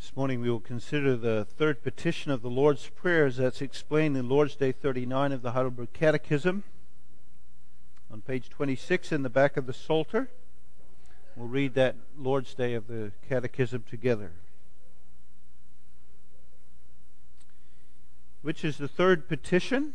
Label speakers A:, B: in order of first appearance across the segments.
A: This morning we will consider the third petition of the Lord's Prayer as that's explained in Lord's Day 39 of the Heidelberg Catechism. On page 26 in the back of the Psalter, we'll read that Lord's Day of the Catechism together. Which is the third petition?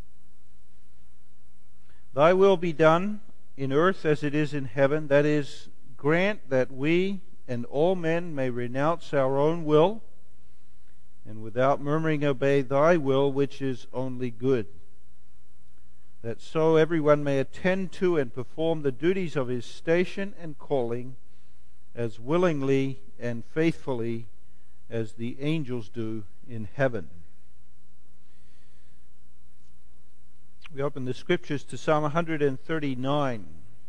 A: Thy will be done in earth as it is in heaven. That is, grant that we and all men may renounce our own will, and without murmuring obey thy will, which is only good. That so everyone may attend to and perform the duties of his station and calling as willingly and faithfully as the angels do in heaven. We open the Scriptures to Psalm 139.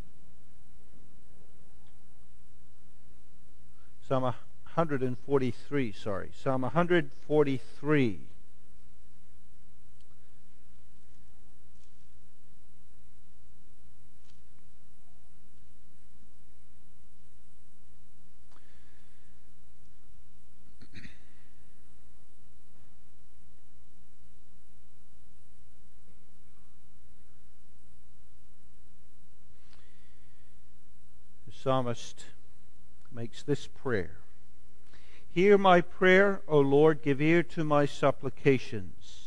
A: Psalm 143, Psalm 143. The psalmist makes this prayer. Hear my prayer, O Lord, give ear to my supplications.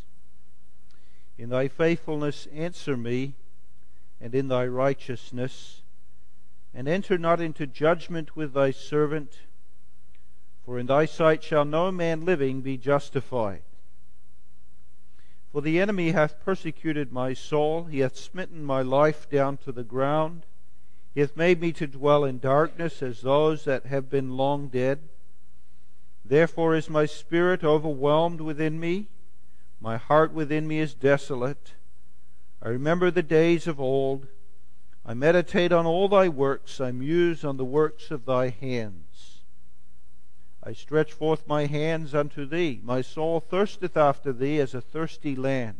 A: In thy faithfulness answer me, and in thy righteousness, and enter not into judgment with thy servant, for in thy sight shall no man living be justified. For the enemy hath persecuted my soul, he hath smitten my life down to the ground. He hath made me to dwell in darkness as those that have been long dead. Therefore is my spirit overwhelmed within me. My heart within me is desolate. I remember the days of old. I meditate on all thy works. I muse on the works of thy hands. I stretch forth my hands unto thee. My soul thirsteth after thee as a thirsty land.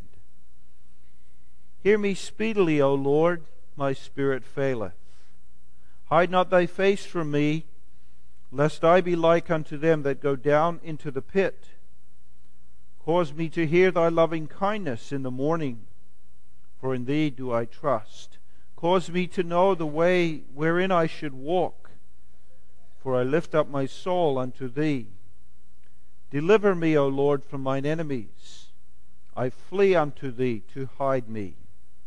A: Hear me speedily, O Lord. My spirit faileth. Hide not thy face from me, lest I be like unto them that go down into the pit. Cause me to hear thy loving kindness in the morning, for in thee do I trust. Cause me to know the way wherein I should walk, for I lift up my soul unto thee. Deliver me, O Lord, from mine enemies. I flee unto thee to hide me.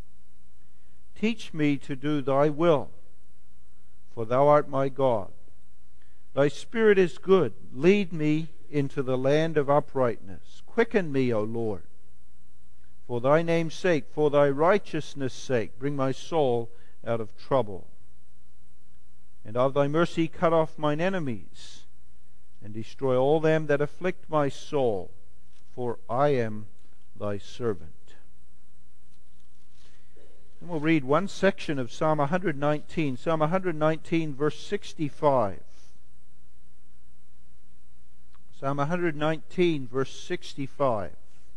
A: Teach me to do thy will, for thou art my God. Thy Spirit is good. Lead me into the land of uprightness. Quicken me, O Lord, for thy name's sake, for thy righteousness' sake. Bring my soul out of trouble. And of thy mercy cut off mine enemies, and destroy all them that afflict my soul, for I am thy servant. And we'll read one section of Psalm 119. Psalm 119, verse 65. Psalm 119, verse 65.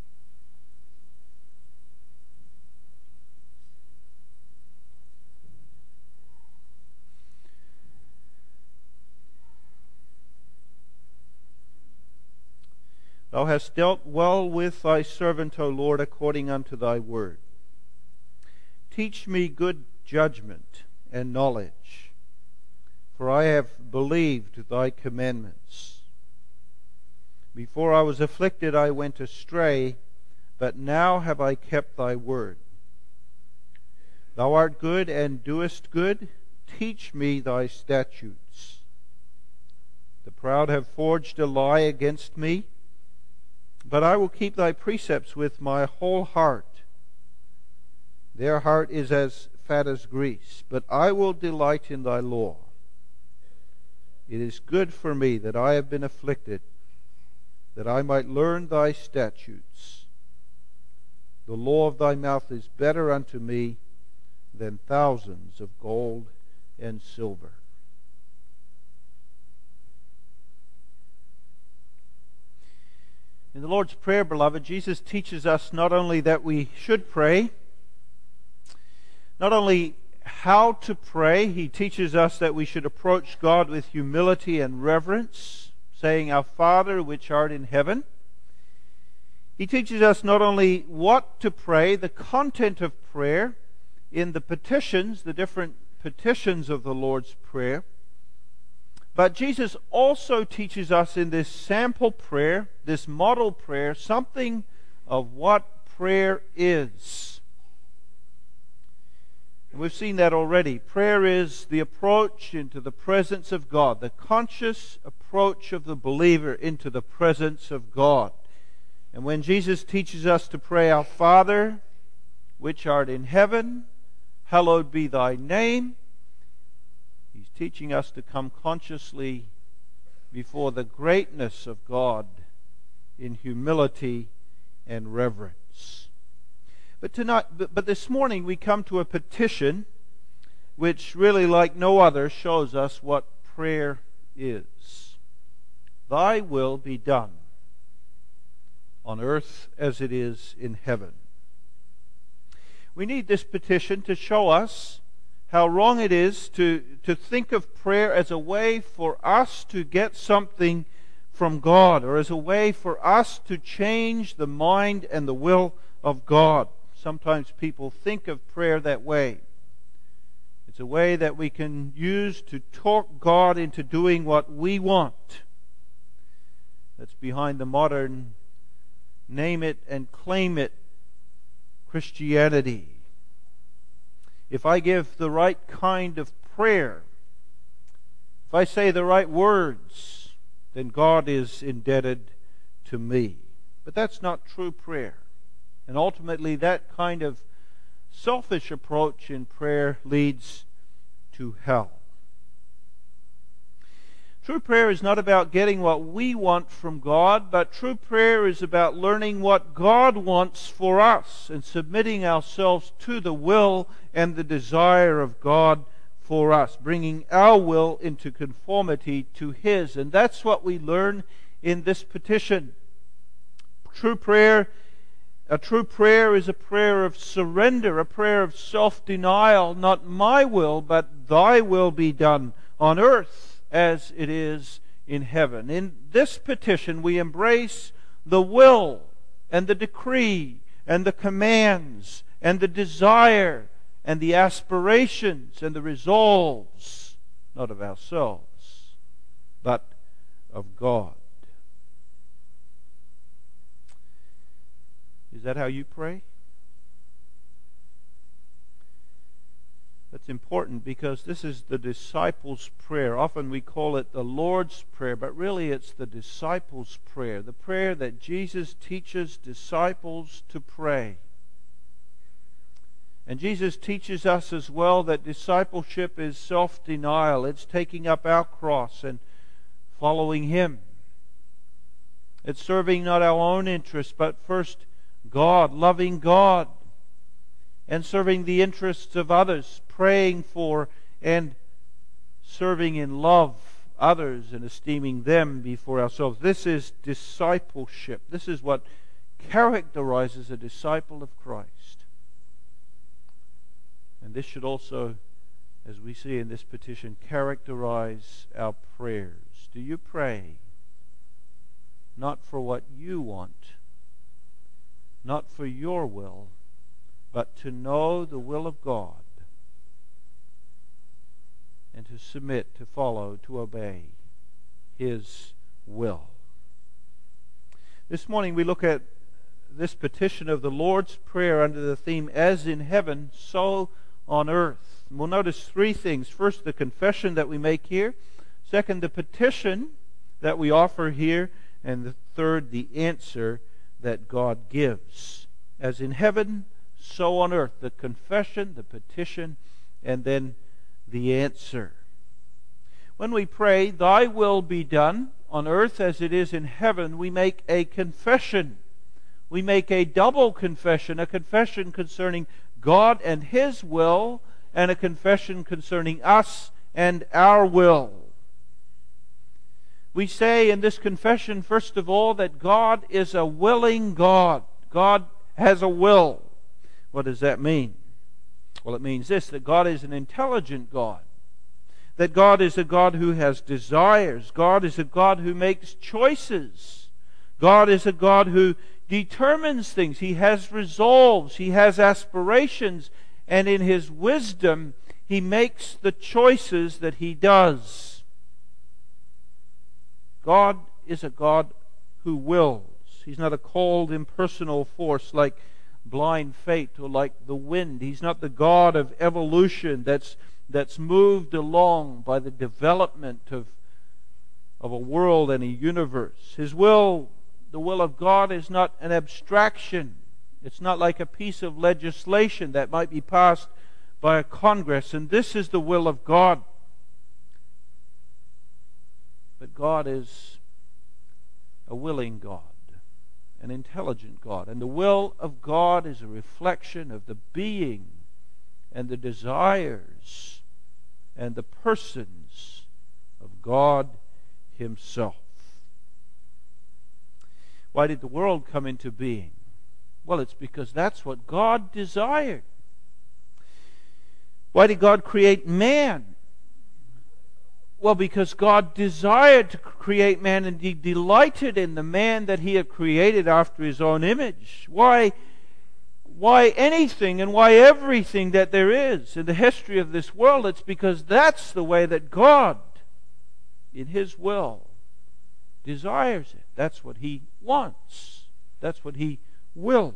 A: Thou hast dealt well with thy servant, O Lord, according unto thy word. Teach me good judgment and knowledge, for I have believed thy commandments. Before I was afflicted I went astray, but now have I kept thy word. Thou art good and doest good. Teach me thy statutes. The proud have forged a lie against me, but I will keep thy precepts with my whole heart. Their heart is as fat as grease, but I will delight in thy law. It is good for me that I have been afflicted, that I might learn thy statutes. The law of thy mouth is better unto me than thousands of gold and silver. In the Lord's Prayer, beloved, Jesus teaches us not only that we should pray, not only how to pray, he teaches us that we should approach God with humility and reverence. saying, Our Father which art in heaven. He teaches us not only what to pray, the content of prayer in the petitions, the different petitions of the Lord's Prayer, but Jesus also teaches us in this sample prayer, this model prayer, something of what prayer is. And we've seen that already. Prayer is the approach into the presence of God, the conscious approach of the believer into the presence of God. And when Jesus teaches us to pray, Our Father, which art in heaven, hallowed be thy name, He's teaching us to come consciously before the greatness of God in humility and reverence. But this morning we come to a petition which really, like no other, shows us what prayer is. Thy will be done on earth as it is in heaven. We need this petition to show us how wrong it is to think of prayer as a way for us to get something from God, or as a way for us to change the mind and the will of God. Sometimes people think of prayer that way. It's a way that we can use to talk God into doing what we want. That's behind the modern name it and claim it Christianity. If I give the right kind of prayer, if I say the right words, then God is indebted to me. But that's not true prayer. And ultimately, that kind of selfish approach in prayer leads to hell. True prayer is not about getting what we want from God, but true prayer is about learning what God wants for us and submitting ourselves to the will and the desire of God for us, bringing our will into conformity to His. And that's what we learn in this petition. A true prayer is a prayer of surrender, a prayer of self-denial. Not my will, but thy will be done on earth as it is in heaven. In this petition, we embrace the will and the decree and the commands and the desire and the aspirations and the resolves, not of ourselves, but of God. Is that how you pray? That's important because this is the disciples' prayer. Often we call it the Lord's Prayer, but really it's the disciples' prayer, the prayer that Jesus teaches disciples to pray. And Jesus teaches us as well that discipleship is self-denial. It's taking up our cross and following Him. It's serving not our own interests, but first God, loving God, and serving the interests of others, praying for and serving in love others and esteeming them before ourselves. This is discipleship. This is what characterizes a disciple of Christ. And this should also, as we see in this petition, characterize our prayers. Do you pray not for what you want, not for your will, but to know the will of God and to submit, to follow, to obey His will? This morning we look at this petition of the Lord's Prayer under the theme, as in heaven, so on earth. And we'll notice three things. First, the confession that we make here. Second, the petition that we offer here. And the third, the answer that God gives. As in heaven, so on earth. The confession, the petition, and then the answer. When we pray, thy will be done on earth as it is in heaven, we make a confession. We make a double confession, a confession concerning God and His will, and a confession concerning us and our will. We say in this confession, first of all, that God is a willing God. God has a will. What does that mean? Well, it means this, that God is an intelligent God. that God is a God who has desires. God is a God who makes choices. God is a God who determines things. He has resolves. He has aspirations. And in His wisdom, He makes the choices that He does. God is a God who wills. He's not a cold, impersonal force like blind fate or like the wind. He's not the God of evolution that's moved along by the development of a world and a universe. His will, the will of God, is not an abstraction. It's not like a piece of legislation that might be passed by a Congress, and this is the will of God. But God is a willing God, an intelligent God. And the will of God is a reflection of the being and the desires and the persons of God Himself. Why did the world come into being? Well, it's because that's what God desired. Why did God create man? Well, because God desired to create man, and He delighted in the man that He had created after His own image. Why anything and why everything that there is in the history of this world? It's because that's the way that God, in His will, desires it. That's what He wants. That's what He wills.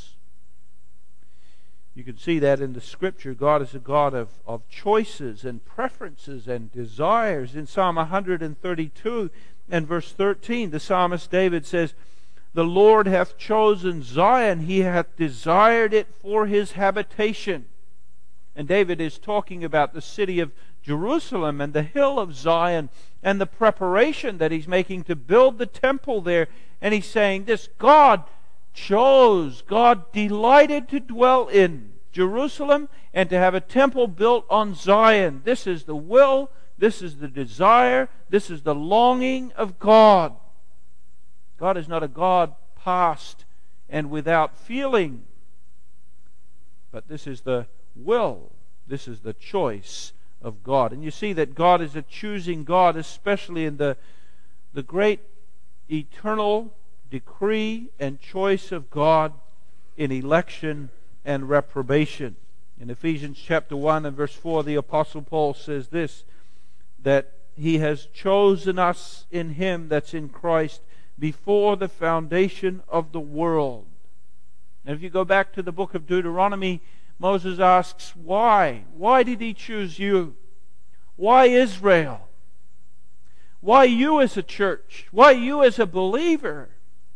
A: You can see that in the Scripture. God is a God of choices and preferences and desires. In Psalm 132 and verse 13, the psalmist David says, "The Lord hath chosen Zion, He hath desired it for His habitation." And David is talking about the city of Jerusalem and the hill of Zion and the preparation that he's making to build the temple there. And he's saying this: God chose, God delighted to dwell in Jerusalem and to have a temple built on Zion. This is the will, this is the desire, this is the longing of God. God is not a God past and without feeling, but this is the will, this is the choice of God. And you see that God is a choosing God, especially in the great eternal decree and choice of God in election and reprobation. In Ephesians chapter 1 and verse 4, the Apostle Paul says this, that He has chosen us in Him, that's in Christ, before the foundation of the world. And if you go back to the book of Deuteronomy, Moses asks, why? Why did He choose you? Why Israel? Why you as a church? Why you as a believer?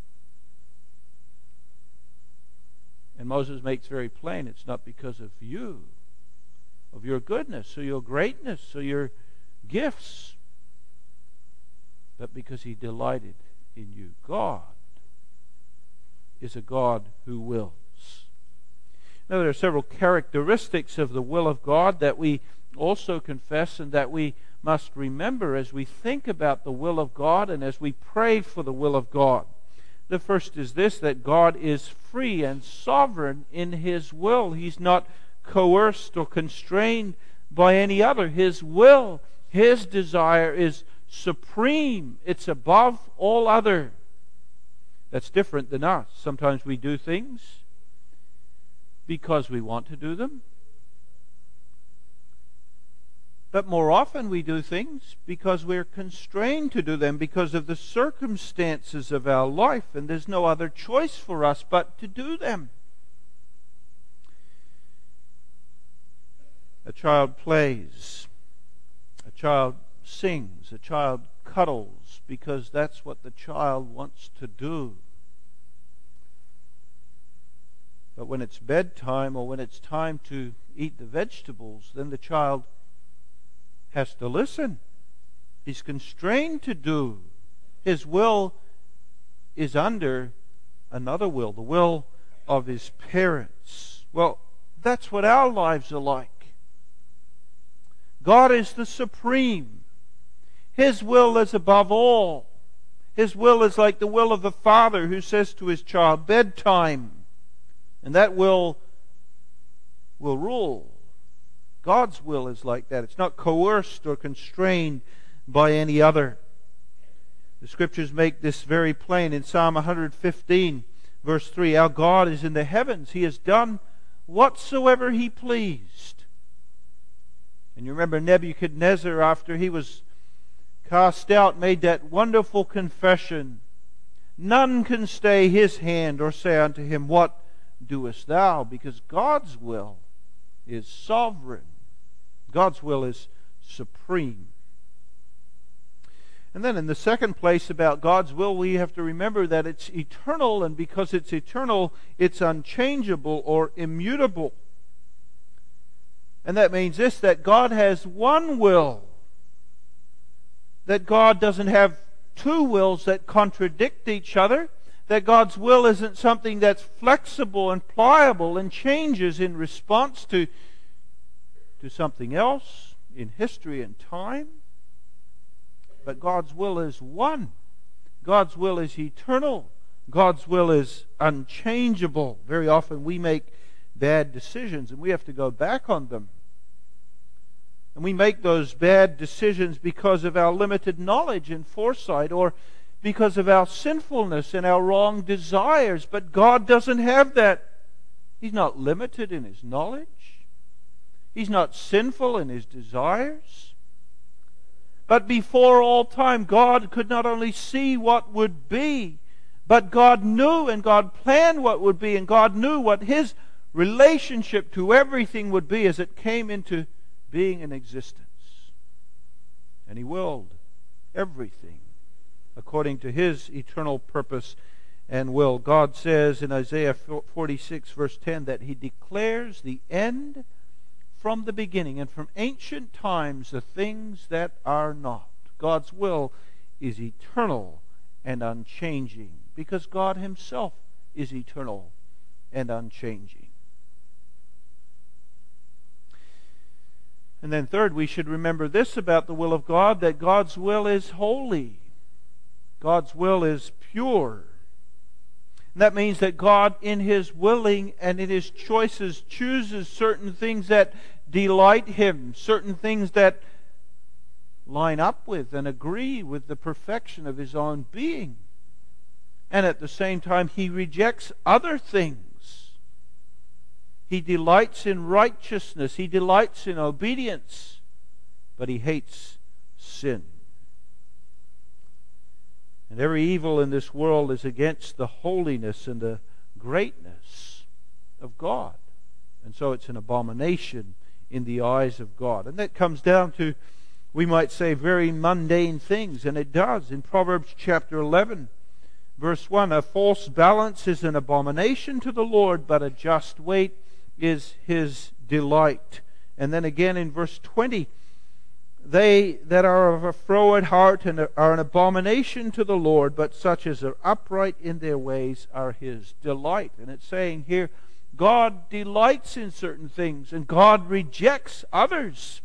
A: And Moses makes very plain, it's not because of you, of your goodness, or your greatness, or your gifts, but because He delighted in you. God is a God who wills. Now, there are several characteristics of the will of God that we also confess and that we must remember as we think about the will of God and as we pray for the will of God. The first is this, that God is free and sovereign in His will. He's not coerced or constrained by any other. His will, His desire is supreme. It's above all other. That's different than us. Sometimes we do things because we want to do them. But more often we do things because we're constrained to do them because of the circumstances of our life, and there's no other choice for us but to do them. A child plays, a child sings, a child cuddles because that's what the child wants to do. But when it's bedtime or when it's time to eat the vegetables, then the child has to listen. He's constrained to do. His will is under another will, the will of his parents. Well, that's what our lives are like. God is the supreme. His will is above all. His will is like the will of the father who says to his child, bedtime. And that will rule. God's will is like that. It's not coerced or constrained by any other. The Scriptures make this very plain in Psalm 115, verse 3. Our God is in the heavens. He has done whatsoever He pleased. And you remember Nebuchadnezzar, after he was cast out, made that wonderful confession. None can stay his hand or say unto him, What doest thou? Because God's will is sovereign. God's will is supreme. And then in the second place about God's will, we have to remember that it's eternal, and because it's eternal, it's unchangeable or immutable. And that means this, that God has one will. That God doesn't have two wills that contradict each other. That God's will isn't something that's flexible and pliable and changes in response to something else in history and time. But God's will is one. God's will is eternal. God's will is unchangeable. Very often we make bad decisions and we have to go back on them. And we make those bad decisions because of our limited knowledge and foresight, or because of our sinfulness and our wrong desires. But God doesn't have that. He's not limited in His knowledge. He's not sinful in His desires. But before all time, God could not only see what would be, but God knew and God planned what would be, and God knew what His relationship to everything would be as it came into being in existence. And He willed everything according to His eternal purpose and will. God says in Isaiah 46 verse 10 that He declares the end from the beginning, and from ancient times the things that are not. God's will is eternal and unchanging, because God Himself is eternal and unchanging. And then third, we should remember this about the will of God, that God's will is holy. God's will is pure. And that means that God, in His willing and in His choices, chooses certain things that delight Him, certain things that line up with and agree with the perfection of His own being. And at the same time, He rejects other things. He delights in righteousness. He delights in obedience. But He hates sin. And every evil in this world is against the holiness and the greatness of God. And so it's an abomination in the eyes of God. And that comes down to, we might say, very mundane things. And it does. In Proverbs chapter 11, verse 1, a false balance is an abomination to the Lord, but a just weight is His delight. And then again in verse 20, they that are of a froward heart and are an abomination to the Lord, but such as are upright in their ways are His delight. And it's saying here, God delights in certain things and God rejects others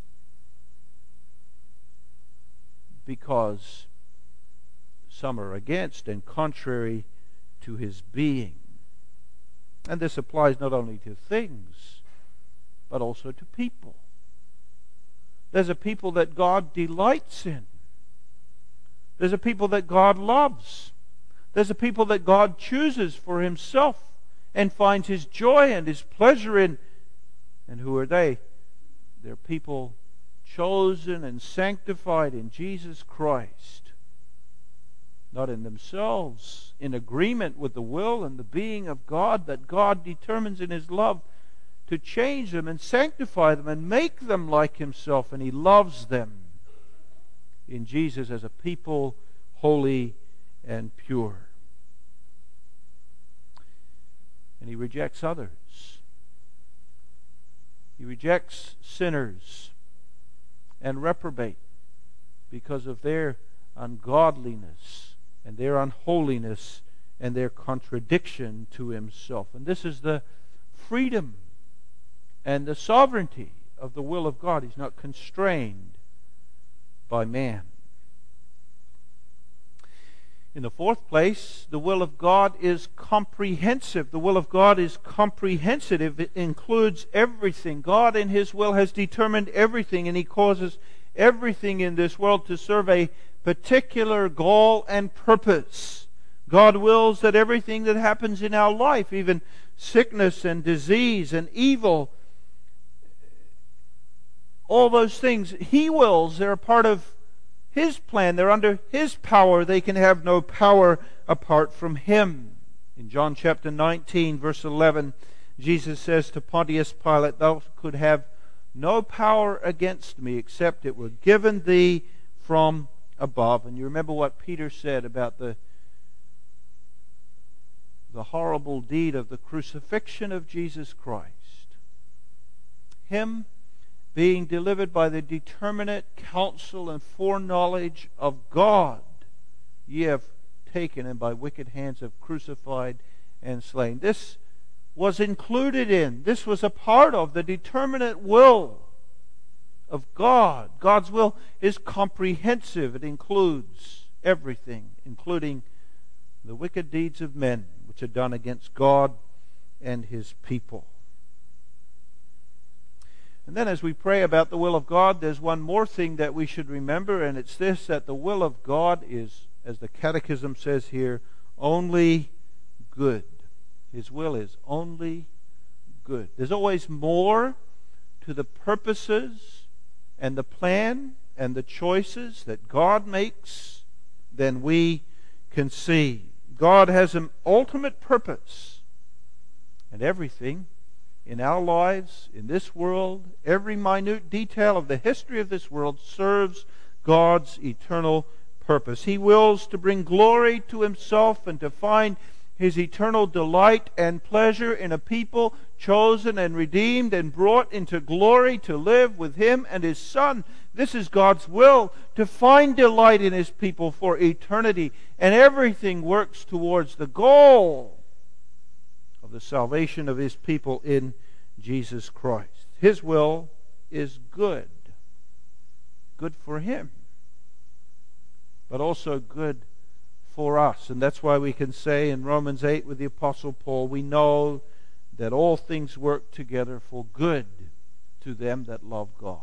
A: because some are against and contrary to His being. And this applies not only to things, but also to people. There's a people that God delights in. There's a people that God loves. There's a people that God chooses for Himself and finds His joy and His pleasure in. And who are they? They're people chosen and sanctified in Jesus Christ. Not in themselves, in agreement with the will and the being of God, that God determines in His love to change them and sanctify them and make them like Himself, and He loves them in Jesus as a people holy and pure. And He rejects others. He rejects sinners and reprobate because of their ungodliness and their unholiness and their contradiction to Himself. And this is the freedom and the sovereignty of the will of God. He's not constrained by man. In the fourth place, the will of God is comprehensive. The will of God is comprehensive. It includes everything. God in His will has determined everything, and He causes everything in this world to serve a particular goal and purpose. God wills that everything that happens in our life, even sickness and disease and evil, all those things, He wills. They're a part of His plan. They're under His power. They can have no power apart from Him. In John chapter 19, verse 11, Jesus says to Pontius Pilate, "Thou could have no power against me except it were given thee from above." And you remember what Peter said about the horrible deed of the crucifixion of Jesus Christ. Him being delivered by the determinate counsel and foreknowledge of God, ye have taken, and by wicked hands have crucified and slain. This was included in, this was a part of the determinate will of God. God's will is comprehensive. It includes everything, including the wicked deeds of men which are done against God and His people. And then as we pray about the will of God, there's one more thing that we should remember, and it's this, that the will of God is, as the Catechism says here, only good. His will is only good. There's always more to the purposes and the plan and the choices that God makes than we can see. God has an ultimate purpose, and everything in our lives, in this world, every minute detail of the history of this world serves God's eternal purpose. He wills to bring glory to Himself and to find His eternal delight and pleasure in a people chosen and redeemed and brought into glory to live with Him and His Son. This is God's will, to find delight in His people for eternity. And everything works towards the goal of the salvation of His people in Jesus Christ. His will is good. Good for Him, but also good for us. And that's why we can say in Romans 8 with the Apostle Paul, we know that all things work together for good to them that love God.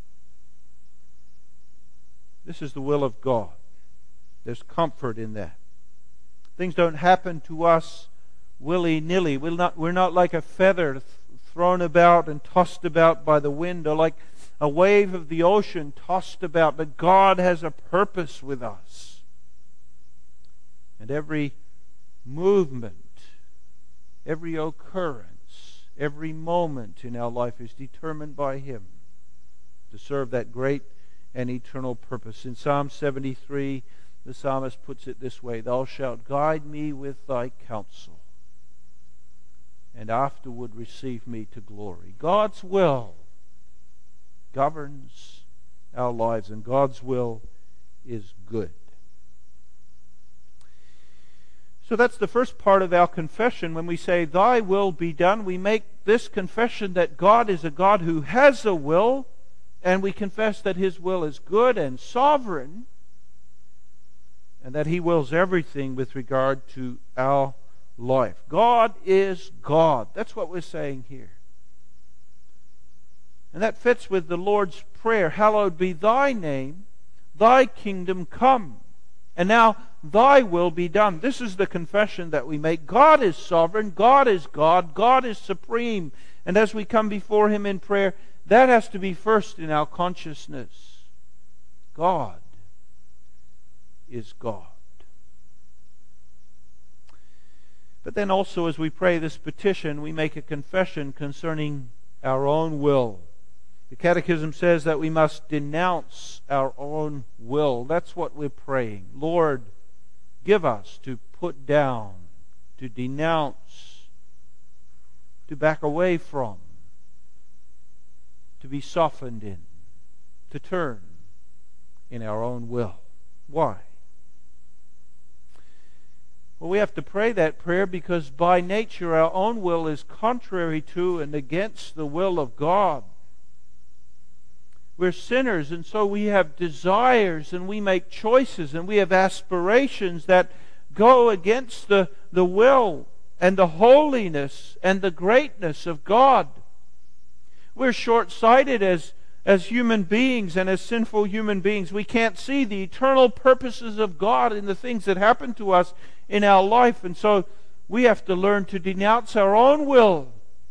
A: This is the will of God. There's comfort in that. Things don't happen to us willy-nilly. We're not like a feather thrown about and tossed about by the wind, or like a wave of the ocean tossed about. But God has a purpose with us. And every movement, every occurrence, every moment in our life is determined by Him to serve that great and eternal purpose. In Psalm 73, the psalmist puts it this way, "Thou shalt guide me with thy counsel, and afterward receive me to glory." God's will governs our lives, and God's will is good. So that's the first part of our confession. When we say, "Thy will be done," we make this confession that God is a God who has a will, and we confess that His will is good and sovereign, and that He wills everything with regard to our life. God is God. That's what we're saying here. And that fits with the Lord's Prayer, "Hallowed be thy name, thy kingdom come, and now thy will be done." This is the confession that we make. God is sovereign, God is God, God is supreme. And as we come before Him in prayer, that has to be first in our consciousness. God is God. But then also as we pray this petition, we make a confession concerning our own will. The Catechism says that we must denounce our own will. That's what we're praying. Lord, give us to put down, to denounce, to back away from, to be softened in, to turn in our own will. Why? Well, we have to pray that prayer because by nature our own will is contrary to and against the will of God. We're sinners, and so we have desires, and we make choices, and we have aspirations that go against the will and the holiness and the greatness of God. We're short-sighted as human beings and as sinful human beings. We can't see the eternal purposes of God in the things that happen to us in our life, and so we have to learn to denounce our own will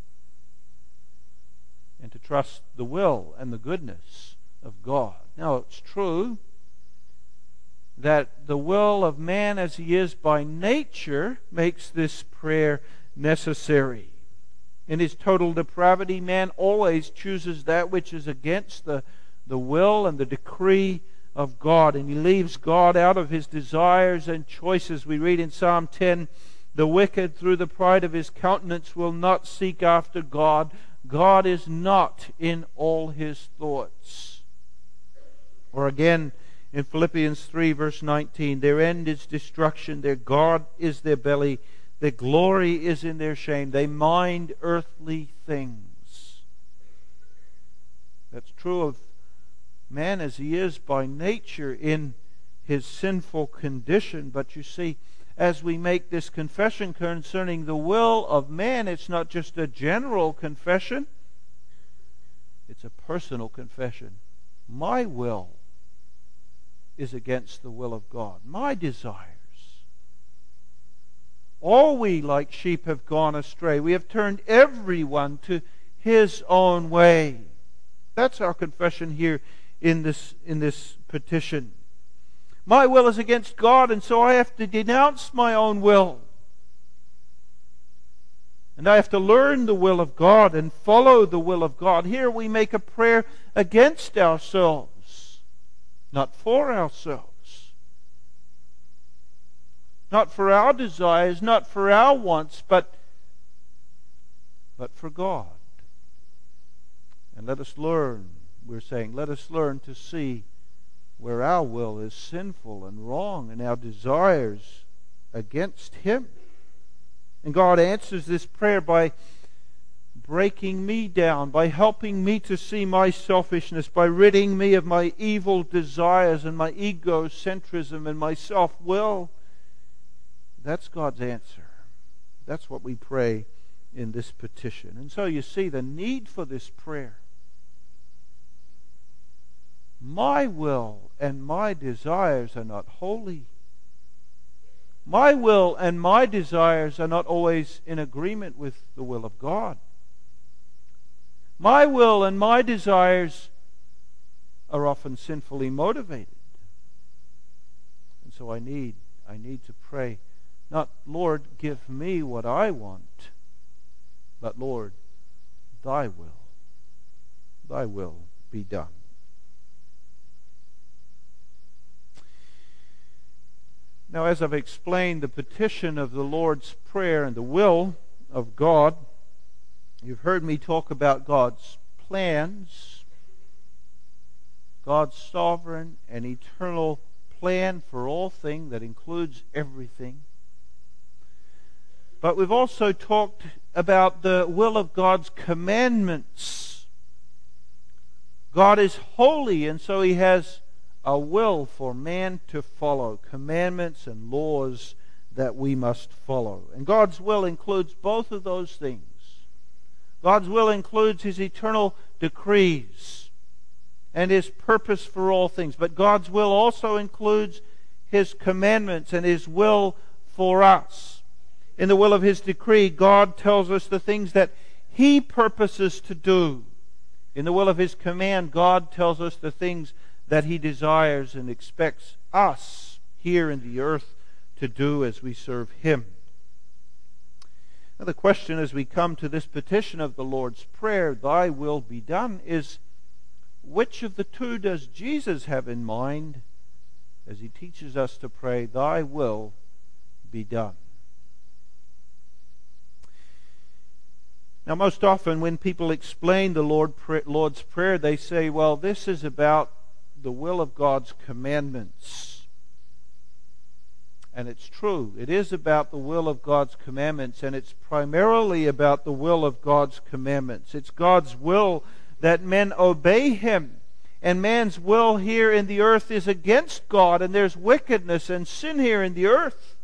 A: and to trust the will and the goodness of God. Now, it's true that the will of man as he is by nature makes this prayer necessary. In his total depravity, man always chooses that which is against the will and the decree of God, and he leaves God out of his desires and choices. We read in Psalm 10, "The wicked through the pride of his countenance will not seek after God. God is not in all his thoughts." Or again in Philippians 3 verse 19, "Their end is destruction, their God is their belly, their glory is in their shame. They mind earthly things." That's true of man as he is by nature in his sinful condition. But you see, as we make this confession concerning the will of man, it's not just a general confession, it's a personal confession. My will is against the will of God. My desires. All we like sheep have gone astray. We have turned everyone to his own way. That's our confession here in this petition. My will is against God, and so I have to denounce my own will. And I have to learn the will of God and follow the will of God. Here we make a prayer against ourselves, not for ourselves. Not for our desires, not for our wants, but for God. And let us learn, we're saying, let us learn to see where our will is sinful and wrong and our desires against Him. And God answers this prayer by breaking me down, by helping me to see my selfishness, by ridding me of my evil desires and my egocentrism and my self-will. That's God's answer. That's what we pray in this petition. And so you see the need for this prayer. My will and my desires are not holy. My will and my desires are not always in agreement with the will of God. My will and my desires are often sinfully motivated. And so I need to pray, not, Lord, give me what I want, but, Lord, thy will be done. Now, as I've explained the petition of the Lord's Prayer and the will of God, you've heard me talk about God's plans, God's sovereign and eternal plan for all things that includes everything. But we've also talked about the will of God's commandments. God is holy, and so He has a will for man to follow, commandments and laws that we must follow. And God's will includes both of those things. God's will includes His eternal decrees and His purpose for all things. But God's will also includes His commandments and His will for us. In the will of His decree, God tells us the things that He purposes to do. In the will of His command, God tells us the things that He desires and expects us here in the earth to do as we serve Him. Now the question as we come to this petition of the Lord's Prayer, thy will be done, is which of the two does Jesus have in mind as He teaches us to pray, thy will be done? Now most often when people explain the Lord's Prayer, they say, well, this is about the will of God's commandments. And it's true. It is about the will of God's commandments, and it's primarily about the will of God's commandments. It's God's will that men obey Him And man's will here in the earth is against God, and there's wickedness and sin here in the earth.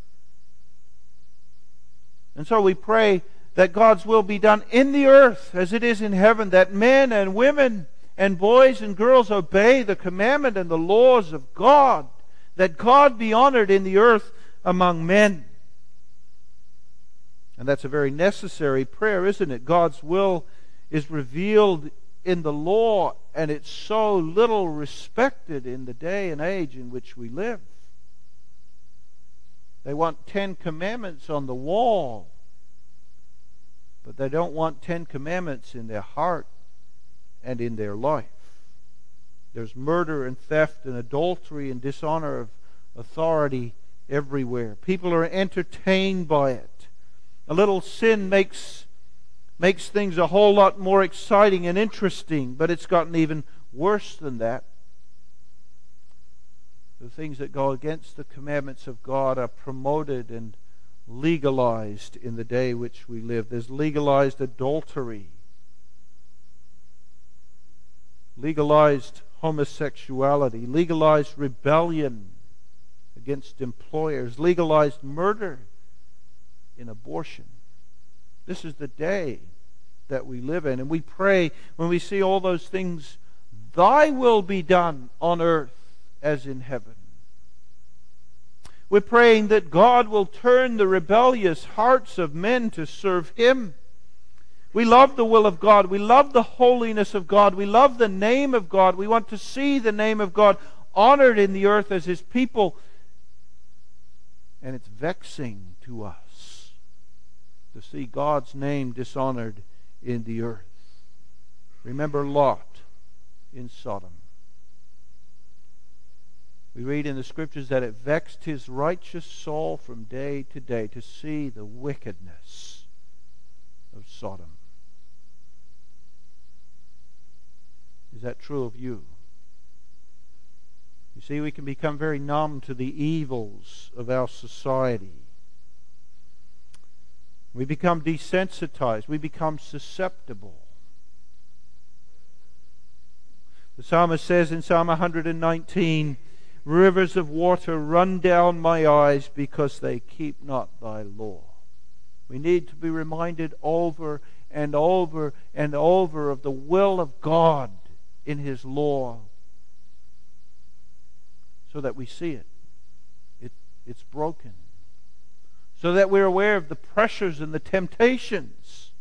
A: And so we pray that God's will be done in the earth as it is in heaven, that men and women and boys and girls obey the commandment and the laws of God, that God be honored in the earth among men. And that's a very necessary prayer, isn't it? God's will is revealed in the law, and it's so little respected in the day and age in which we live. They want 10 commandments on the wall, but they don't want 10 commandments in their heart and in their life. There's murder and theft and adultery and dishonor of authority everywhere. People are entertained by it. A little sin makes things a whole lot more exciting and interesting, but it's gotten even worse than that. The things that go against the commandments of God are promoted and legalized in the day which we live. There's legalized adultery, legalized homosexuality, legalized rebellion against employers, legalized murder in abortion. This is the day that we live in. And we pray when we see all those things, Thy will be done on earth as in heaven. We're praying that God will turn the rebellious hearts of men to serve Him. We love the will of God. We love the holiness of God. We love the name of God. We want to see the name of God honored in the earth as His people. And it's vexing to us to see God's name dishonored in the earth. Remember Lot in Sodom. We read in the Scriptures that it vexed his righteous soul from day to day to see the wickedness of Sodom. Is that true of you? You see, we can become very numb to the evils of our society. We become desensitized. We become susceptible. The psalmist says in Psalm 119, rivers of water run down my eyes because they keep not thy law. We need to be reminded over and over and over of the will of God in His law so that we see it. It's broken. So that we're aware of the pressures and the temptations.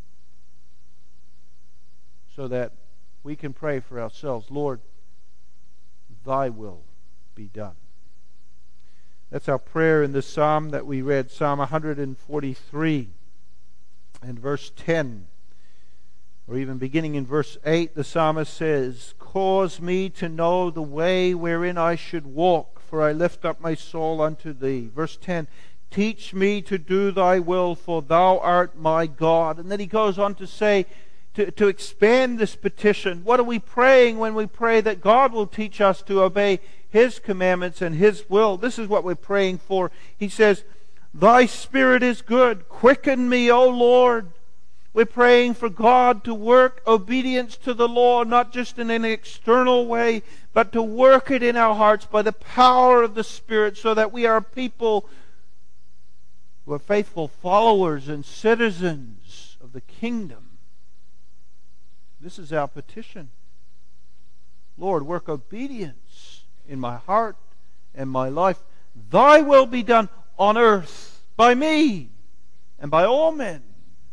A: So that we can pray for ourselves, Lord, Thy will be done. That's our prayer in the psalm that we read, Psalm 143 and verse 10. Or even beginning in verse 8, the psalmist says, cause me to know the way wherein I should walk, for I lift up my soul unto Thee. Verse 10, teach me to do Thy will, for Thou art my God. And then he goes on to say, to expand this petition, what are we praying when we pray that God will teach us to obey His commandments and His will? This is what we're praying for. He says, Thy Spirit is good. Quicken me, O Lord. We're praying for God to work obedience to the law, not just in an external way, but to work it in our hearts by the power of the Spirit, so that we are a people who are faithful followers and citizens of the kingdom. This is our petition. Lord, work obedience in my heart and my life. Thy will be done on earth by me and by all men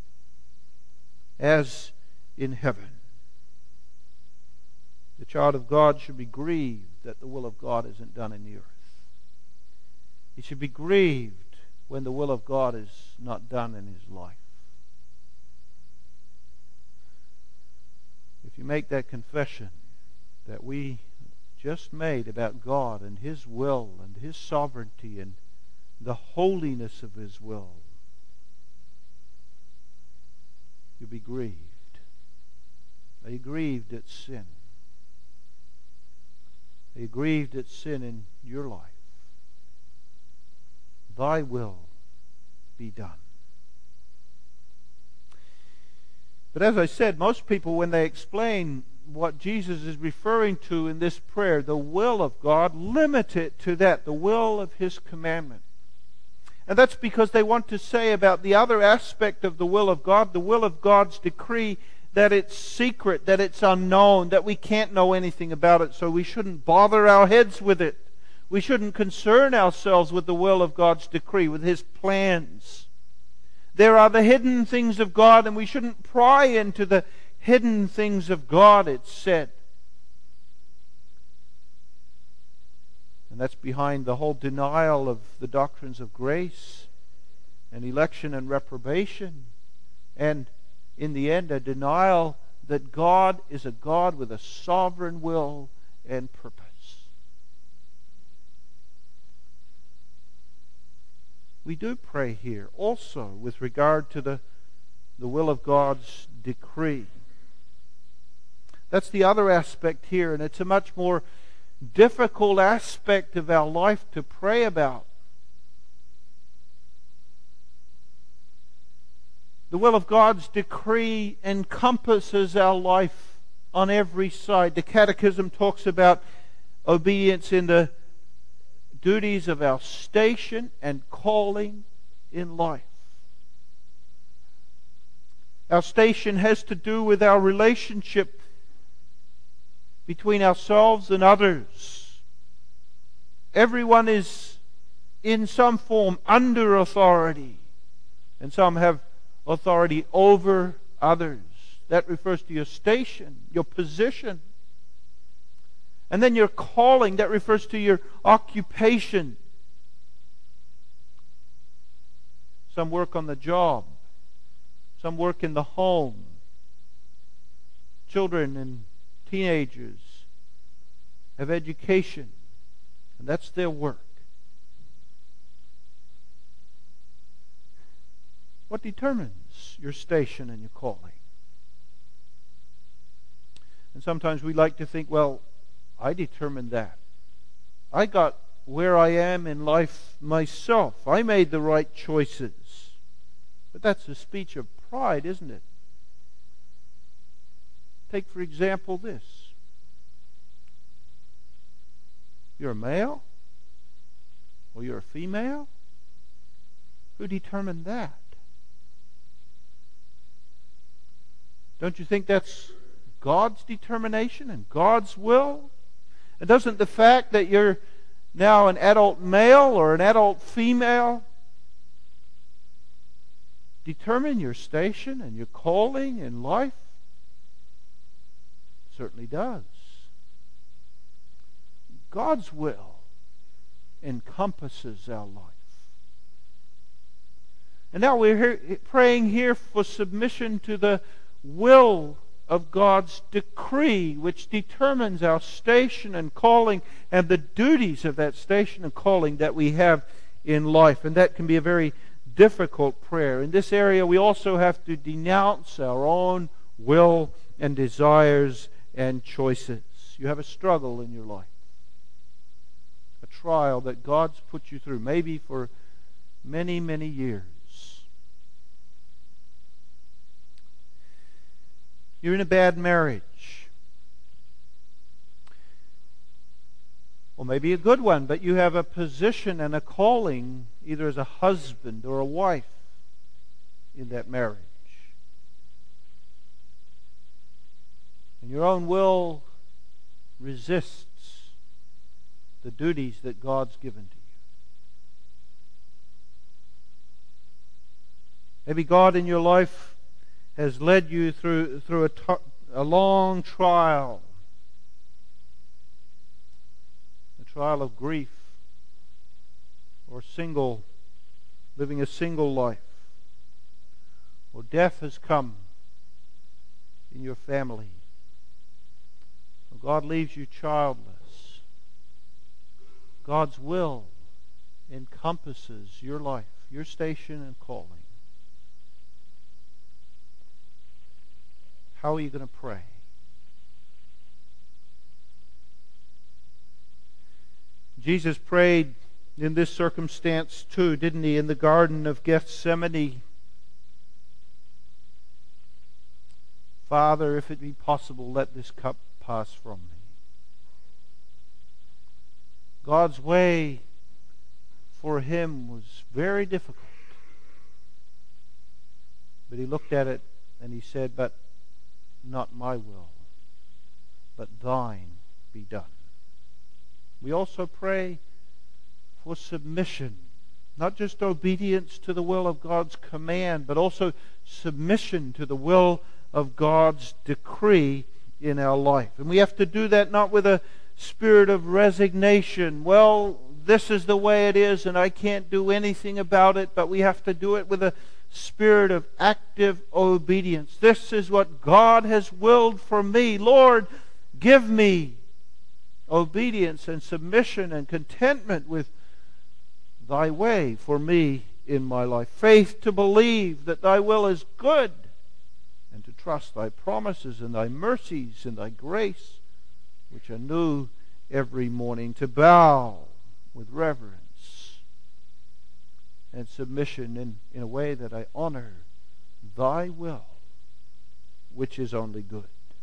A: as in heaven. The child of God should be grieved that the will of God isn't done in the earth. He should be grieved when the will of God is not done in his life. If you make that confession that we just made about God and His will and His sovereignty and the holiness of His will, you'll be grieved. Are you grieved at sin? Are you grieved at sin in your life? Thy will be done. But as I said, most people, when they explain what Jesus is referring to in this prayer, the will of God, limit it to that, the will of His commandment. And that's because they want to say about the other aspect of the will of God, the will of God's decree, that it's secret, that it's unknown, that we can't know anything about it, so we shouldn't bother our heads with it. We shouldn't concern ourselves with the will of God's decree, with His plans. There are the hidden things of God, and we shouldn't pry into the hidden things of God, it's said. And that's behind the whole denial of the doctrines of grace and election and reprobation. And in the end, a denial that God is a God with a sovereign will and purpose. We do pray here also with regard to the will of God's decree. That's the other aspect here, and it's a much more difficult aspect of our life to pray about. The will of God's decree encompasses our life on every side. The Catechism talks about obedience in the duties of our station and calling in life. Our station has to do with our relationship between ourselves and others. Everyone is in some form under authority, and some have authority over others. That refers to your station, your position. And then your calling, that refers to your occupation. Some work on the job, some work in the home. Children and teenagers have education, and that's their work. What determines your station and your calling? And sometimes we like to think, well, I determined that. I got where I am in life myself. I made the right choices. But that's a speech of pride, isn't it? Take, for example, this. You're a male? Or you're a female? Who determined that? Don't you think that's God's determination and God's will? And doesn't the fact that you're now an adult male or an adult female determine your station and your calling in life? It certainly does. God's will encompasses our life. And now we're praying here for submission to the will of God's decree, which determines our station and calling and the duties of that station and calling that we have in life. And that can be a very difficult prayer. In this area, we also have to denounce our own will and desires and choices. You have a struggle in your life, a trial that God's put you through, maybe for many, many years. You're in a bad marriage. Or maybe a good one, but you have a position and a calling either as a husband or a wife in that marriage. And your own will resists the duties that God's given to you. Maybe God in your life has led you through a long trial, a trial of grief, or living a single life, or death has come in your family, or God leaves you childless. God's will encompasses your life, your station and calling. How are you going to pray? Jesus prayed in this circumstance too, didn't he? In the Garden of Gethsemane, Father, if it be possible, let this cup pass from me. God's way for him was very difficult. But he looked at it and he said, but not my will, but thine be done. We also pray for submission, not just obedience to the will of God's command, but also submission to the will of God's decree in our life. And we have to do that not with a spirit of resignation. Well, this is the way it is and I can't do anything about it, but we have to do it with a spirit of active obedience. This is what God has willed for me. Lord, give me obedience and submission and contentment with thy way for me in my life. Faith to believe that thy will is good and to trust thy promises and thy mercies and thy grace, which are new every morning. To bow with reverence and submission in a way that I honor thy will, which is only good.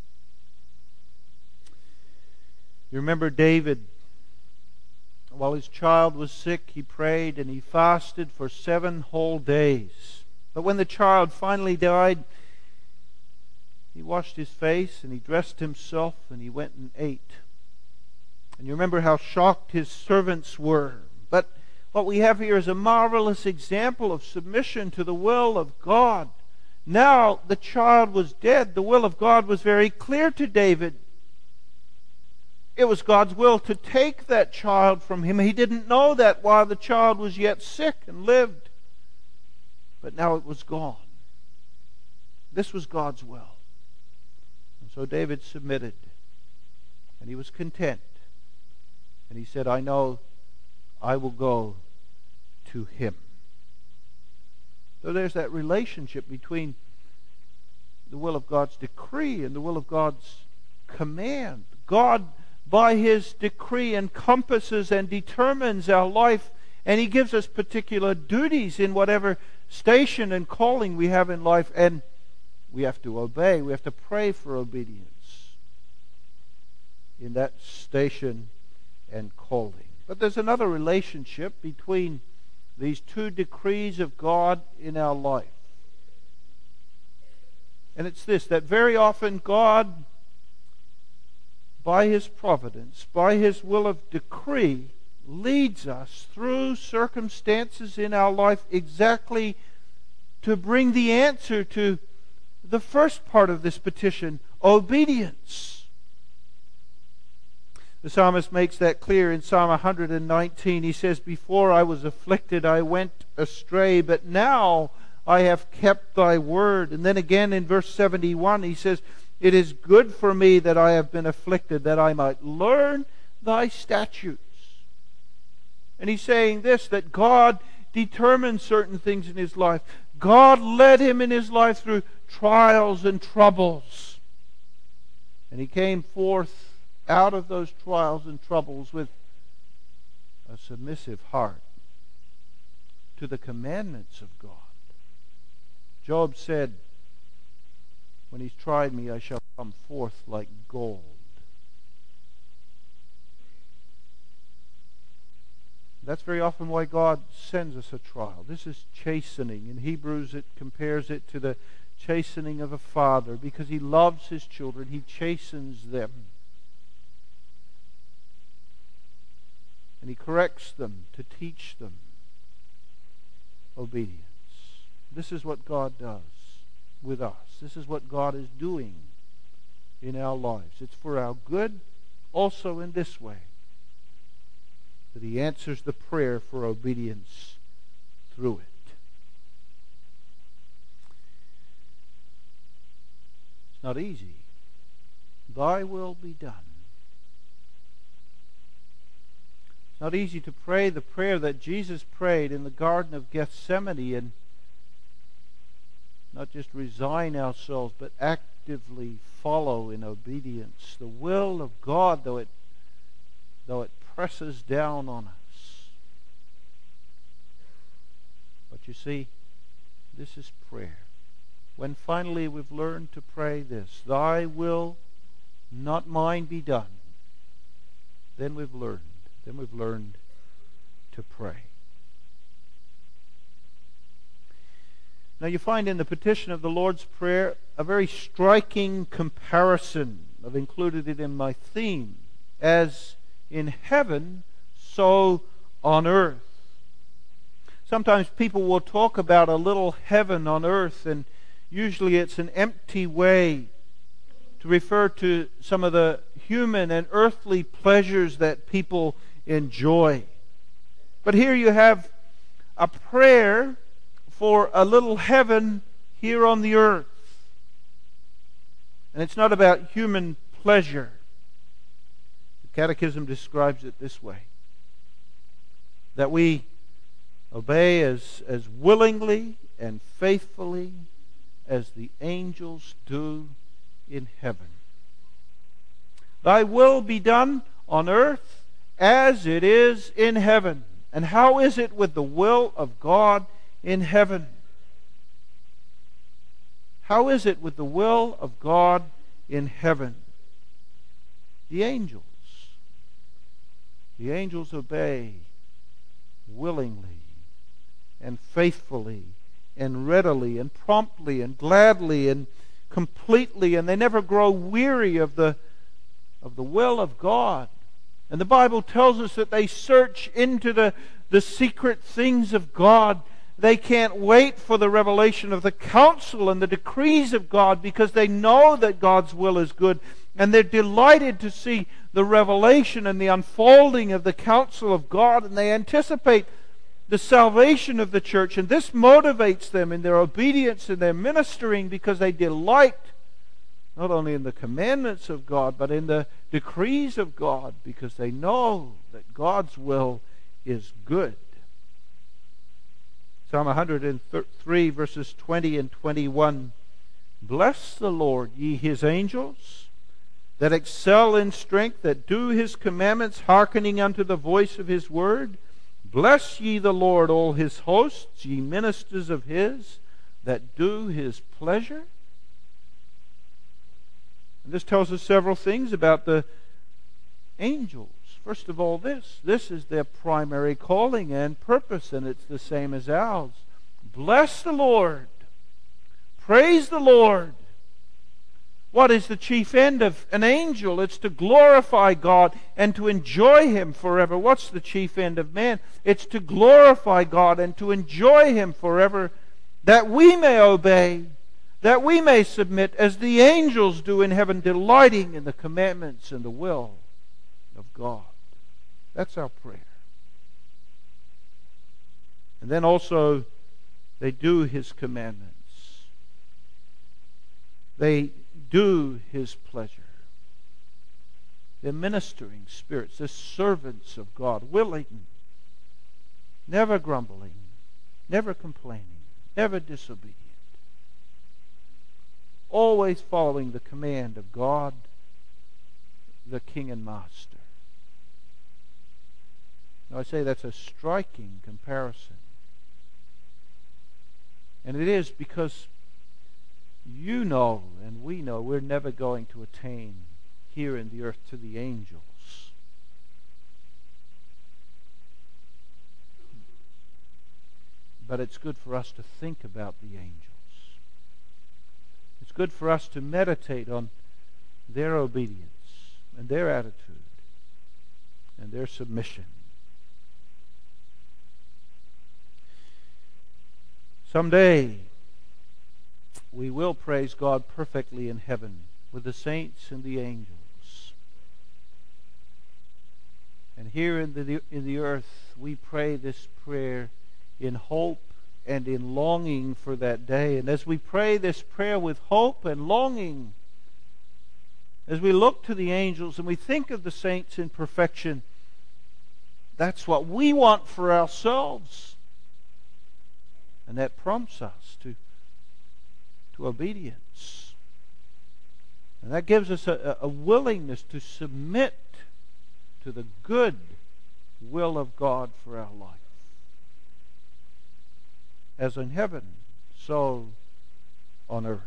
A: You remember David, while his child was sick, he prayed and he fasted for 7 whole days. But when the child finally died, he washed his face and he dressed himself and he went and ate. And you remember how shocked his servants were. But what we have here is a marvelous example of submission to the will of God. Now the child was dead. The will of God was very clear to David. It was God's will to take that child from him. He didn't know that while the child was yet sick and lived. But now it was gone. This was God's will. And so David submitted. And he was content. And he said, I know I will go to him. So there's that relationship between the will of God's decree and the will of God's command. God, by his decree, encompasses and determines our life, and he gives us particular duties in whatever station and calling we have in life, and we have to obey. We have to pray for obedience in that station and calling. But there's another relationship between these two decrees of God in our life. And it's this, that very often God, by his providence, by his will of decree, leads us through circumstances in our life exactly to bring the answer to the first part of this petition, obedience. The psalmist makes that clear in Psalm 119. He says, before I was afflicted, I went astray, but now I have kept thy word. And then again in verse 71, he says, it is good for me that I have been afflicted, that I might learn thy statutes. And he's saying this, that God determined certain things in his life. God led him in his life through trials and troubles. And he came forth out of those trials and troubles with a submissive heart to the commandments of God. Job said, when he's tried me, I shall come forth like gold. That's very often why God sends us a trial. This is chastening. In Hebrews it compares it to the chastening of a father. Because he loves his children, he chastens them. And he corrects them to teach them obedience. This is what God does with us. This is what God is doing in our lives. It's for our good also in this way, that he answers the prayer for obedience through it. It's not easy. Thy will be done. It's not easy to pray the prayer that Jesus prayed in the Garden of Gethsemane and not just resign ourselves, but actively follow in obedience the will of God, though it presses down on us. But you see, this is prayer. when finally we've learned to pray this, Thy will, not mine, be done, then we've learned to pray. Now you find in the petition of the Lord's Prayer a very striking comparison. I've included it in my theme. As in heaven, so on earth. Sometimes people will talk about a little heaven on earth, and usually it's an empty way to refer to some of the human and earthly pleasures that people enjoy. But here you have a prayer for a little heaven here on the earth. And it's not about human pleasure. The Catechism describes it this way: that we obey as willingly and faithfully as the angels do in heaven. Thy will be done on earth as it is in heaven. And how is it with the will of God in heaven? How is it with the will of God in heaven? The angels obey willingly and faithfully and readily and promptly and gladly and completely, and they never grow weary of the will of God. And the Bible tells us that they search into the secret things of God. They can't wait for the revelation of the counsel and the decrees of God, because they know that God's will is good. And they're delighted to see the revelation and the unfolding of the counsel of God. And they anticipate the salvation of the church. And this motivates them in their obedience and their ministering, because they delight not only in the commandments of God, but in the decrees of God, because they know that God's will is good. Psalm 103, verses 20 and 21. Bless the Lord, ye His angels, that excel in strength, that do His commandments, hearkening unto the voice of His word. Bless ye the Lord, all His hosts, ye ministers of His, that do His pleasure. And this tells us several things about the angels. First of all, this is their primary calling and purpose, and it's the same as ours. Bless the Lord. Praise the Lord. What is the chief end of an angel? It's to glorify God and to enjoy Him forever. What's the chief end of man? It's to glorify God and to enjoy Him forever, that we may obey, that we may submit as the angels do in heaven, delighting in the commandments and the will of God. That's our prayer. And then also, they do His commandments. They do His pleasure. They're ministering spirits. They're servants of God, willing, never grumbling, never complaining, never disobedient. Always following the command of God, the King and Master. Now I say that's a striking comparison. And it is because you know and we know we're never going to attain here in the earth to the angels. But it's good for us to think about the angels. It's good for us to meditate on their obedience and their attitude and their submission. Someday we will praise God perfectly in heaven with the saints and the angels. And here in the earth we pray this prayer in hope and in longing for that day. And as we pray this prayer with hope and longing, as we look to the angels and we think of the saints in perfection, that's what we want for ourselves. And that prompts us to obedience. And that gives us a willingness to submit to the good will of God for our life. As in heaven, so on earth.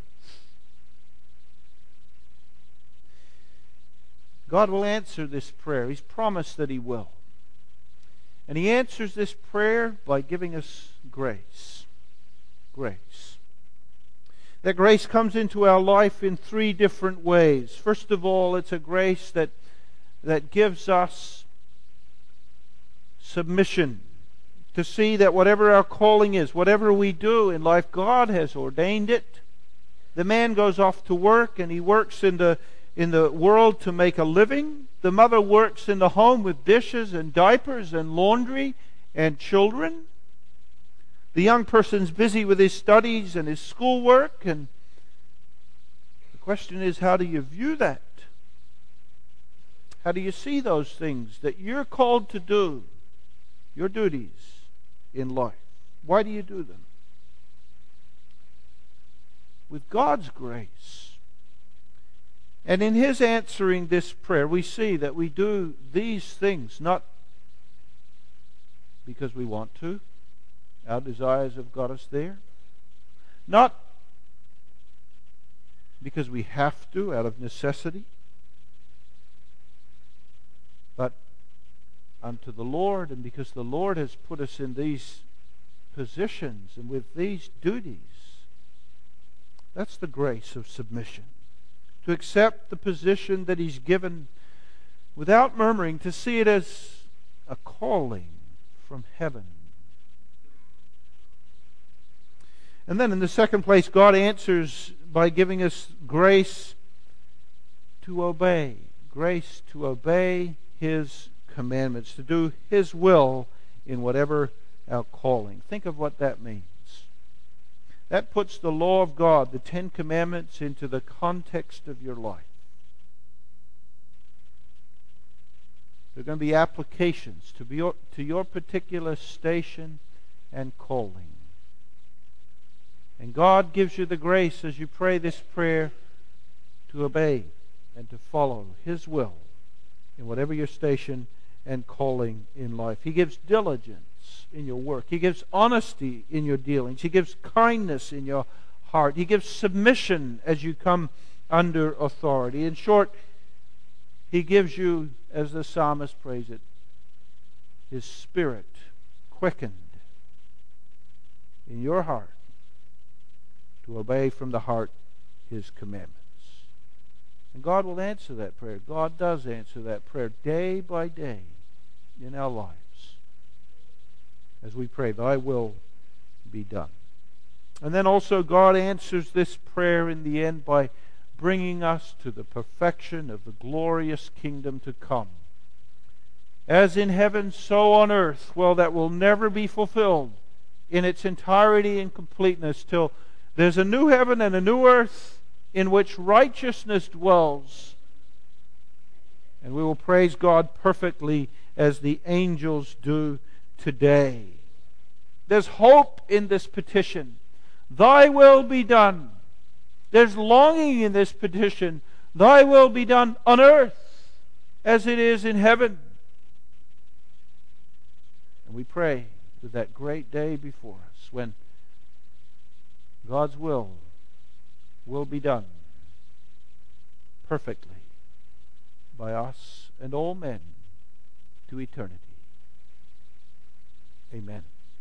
A: God will answer this prayer. He's promised that He will. And He answers this prayer by giving us grace. Grace. That grace comes into our life in three different ways. First of all, it's a grace that gives us submission. To see that whatever our calling is, whatever we do in life, God has ordained it. The man goes off to work and he works in the world to make a living. The mother works in the home with dishes and diapers and laundry and children. The young person's busy with his studies and his schoolwork. And the question is, how do you view that? How do you see those things that you're called to do, your duties in life? Why do you do them? With God's grace. And in His answering this prayer, we see that we do these things not because we want to. Our desires have got us there. Not because we have to, out of necessity. But unto the Lord, and because the Lord has put us in these positions and with these duties. That's the grace of submission. To accept the position that He's given without murmuring, to see it as a calling from heaven. And then in the second place, God answers by giving us grace to obey. Grace to obey His commandments, to do His will in whatever our calling. Think of what that means. That puts the law of God, the Ten Commandments, into the context of your life. There are going to be applications to your particular station and calling. And God gives you the grace as you pray this prayer to obey and to follow His will in whatever your station and calling in life. He gives diligence in your work. He gives honesty in your dealings. He gives kindness in your heart. He gives submission as you come under authority. In short, He gives you, as the psalmist prays it, His Spirit quickened in your heart to obey from the heart His commandments. And God will answer that prayer. God does answer that prayer day by day in our lives as we pray, Thy will be done. And then also God answers this prayer in the end by bringing us to the perfection of the glorious kingdom to come. As in heaven, so on earth. Well, that will never be fulfilled in its entirety and completeness till there's a new heaven and a new earth in which righteousness dwells. And we will praise God perfectly as the angels do today. There's hope in this petition. Thy will be done. There's longing in this petition. Thy will be done on earth as it is in heaven. And we pray with that great day before us when God's will be done perfectly by us and all men to eternity. Amen.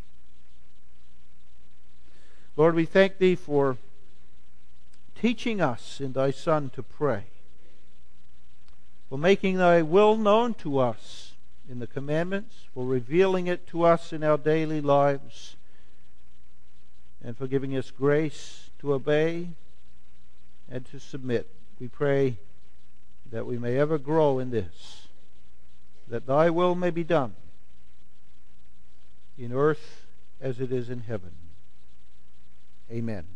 A: Lord, we thank Thee for teaching us in Thy Son to pray, for making Thy will known to us in the commandments, for revealing it to us in our daily lives, and for giving us grace to obey and to submit. We pray that we may ever grow in this, that Thy will may be done in earth as it is in heaven. Amen.